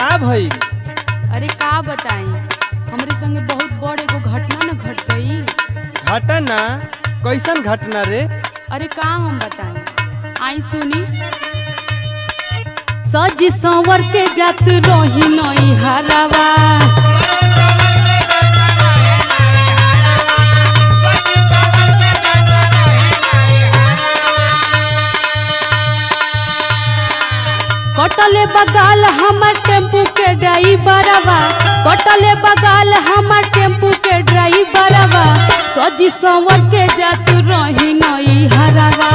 का भई? अरे का बताई, हमरे संगे बहुत बड़ एगो घटना न घट गई। घटना? कैसन घटना रे? अरे का हम बताई, आई सुनी। सज संवर के जात रही नई हरावा, कटले बगाल हमर टेम्पू के ड्राइवरवा, कटले बगाल हमर टेम्पू के ड्राइवरवा, सजी संवर के जात रही नई हरावा।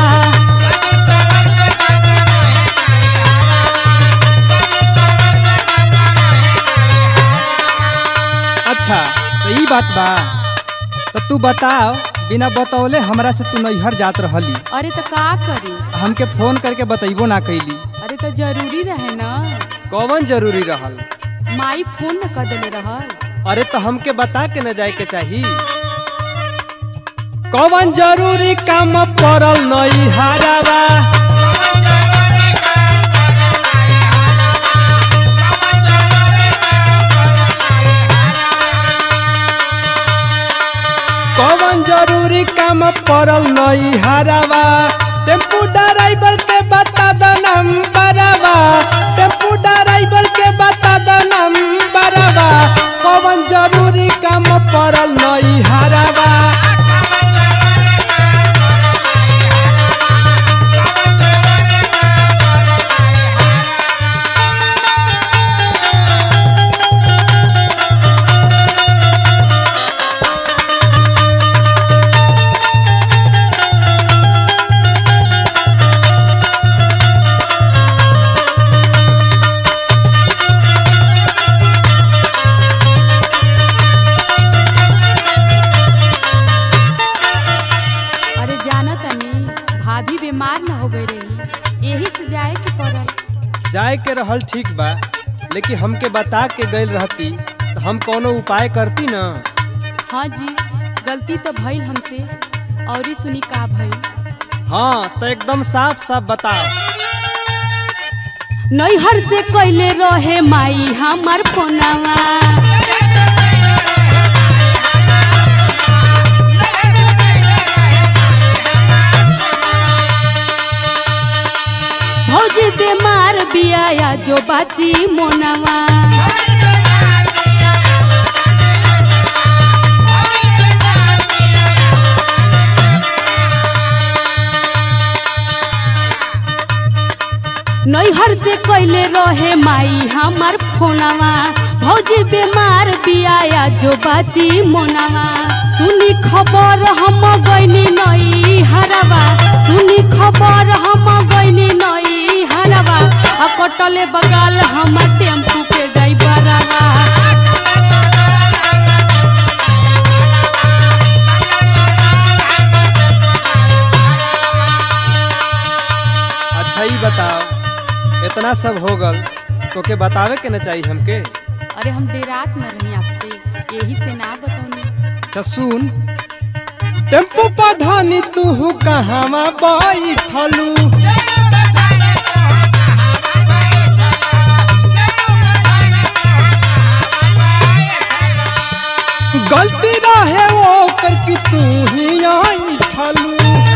अच्छा तो ई बात बा, तो तू बताओ, बिना बतौले हमरा से तू नैहर जात रहली, अरे तो का करी, हमके फोन करके बतैबो ना कैली। अरे तो जरूरी रहे न, कौन जरूरी रहल? माई फोन न कर देले रहल। अरे तो हमके बता के न जाए के चाही। कौन जरूरी काम पड़ल नैहरवा? कौन जरूरी काम पड़ल नैहरवा? टेम्पू ड्राइवर के बता द नंबरवा, टेम्पू ड्राइवर के बता द नंबरवा, कौन जरूरी काम पड़ल नैहरवा? भाभी बीमार न हो गई रही, यही से जाए के पड़ल। जाए के रहल ठीक बा, लेकिन हमके बता के गई रहती तो हम कोनो उपाय करती ना। हाँ जी, गलती तो भइल हमसे, और ही सुनी का भइल। हाँ तो एकदम साफ साफ बताओ। नैहर से कैले रहे माई हमर फोनवा, भौजी बीमार बिया जो बाची मोनवा, नैहर से कैले रहे माई हमर फोनवा, भौजी बीमार बिया जो बाची मोनवा, सुनी खबर हम गईनी नई हरवा, सुनी खबर हम गईनी नई हरवा, आ कटले बगाल हमर टेम्पू के ड्राइवरवा। अच्छा ही बताओ, इतना सब हो गल तो के बतावे के न चाहिए हमके? अरे हम डेरात न रही आपसे, यही से ना बताऊनी। तो सुन, टेम्पू पर धानी तू कहवा बैठलू? गलती रहे वो करके तू ही आई ठलू।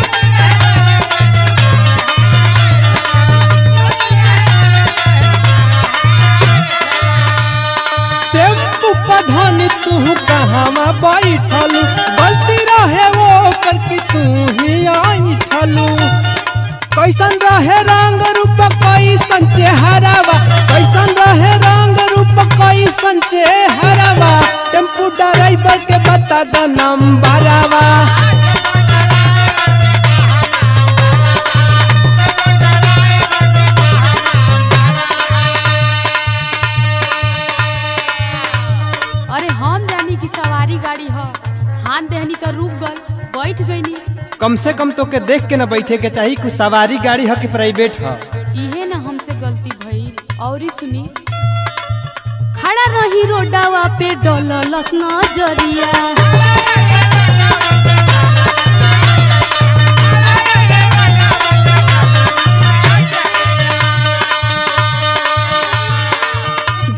टेम्पू पर धानी तू कहवा बैठलू? गलती रहे वो करके तू ही आई ठलू। कैसन रहे रंग रूप कैसन चेहरावा, कैसन रहे रंग रूप कैसन चेहरावा, टेम्पू ड्राइवर के बता द नंबरवा। अरे हम जानी कि सवारी गाड़ी है, हाथ देहनी तो रुक गल, बैठ गईनी। कम से कम तो के देख के न बैठे के चाहिए, कुछ सवारी गाड़ी है कि प्राइवेट है? इहे न हमसे गलती भइल। और ही सुनी, खड़ा रही रोडवा पे डोललस नजरिया,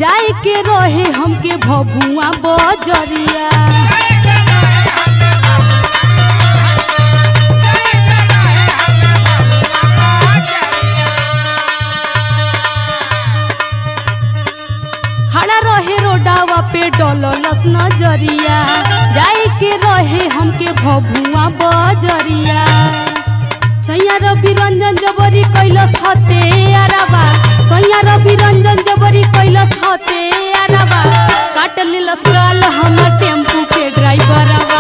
जाए के रहे हमके भभुआ बजरिया। खड़ा रहे रोडावा पे डललस नजरिया, जाए के रहे हमके भभुआ बजरिया। सैया रवि रंजन जबरी कैलस हते अरबा, सैया रवि रंजन जबरी कैलस हते अरबा, काट लेलस गाल हमर टेम्पू के ड्राइवरवा।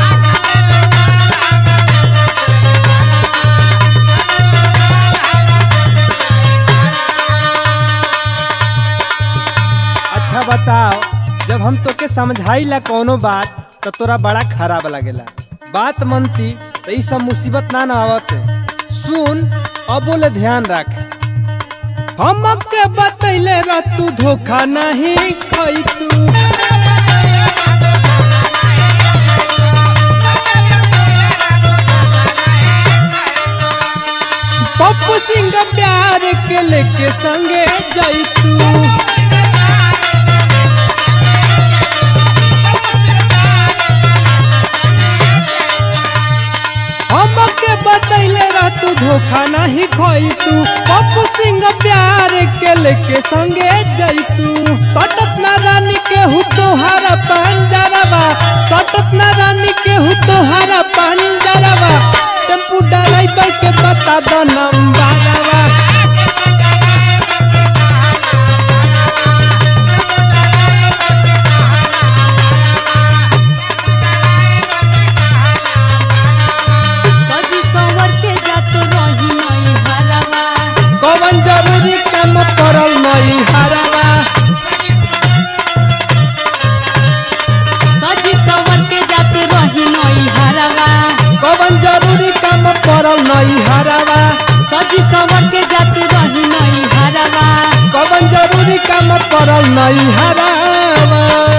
अच्छा बताओ, जब हम तोके समझाइला कोनो बात तो तोरा बड़ा खराब लगेला। बात मनती तो ई सब मुसीबत ना आवत। सुन अब बोले ध्यान रख, हमके बतैले रह तू धोखा नहीं खई तू। पप्पू सिंह प्यार के लेके संगे जाई तू। हमके बतैले रह तू धोखा नहीं खोई तू। पप्पू सिंह प्यार के लेके संगे जाई तू। सटत ना रानी के हु तोहारा पंजरवा, सटत ना रानी के हु तोहारा पंजरवा। टेम्पू ड्राइवर के बता दो नंबरवा। कौन जरूरी काम करल नहीं हरवा, सजी सवर के जात रही नई हरवा। कौन जरूरी काम करल नहीं हरवा, सजी सवर के जात रही नई हरवा। कौन जरूरी काम करल नहीं हरवा।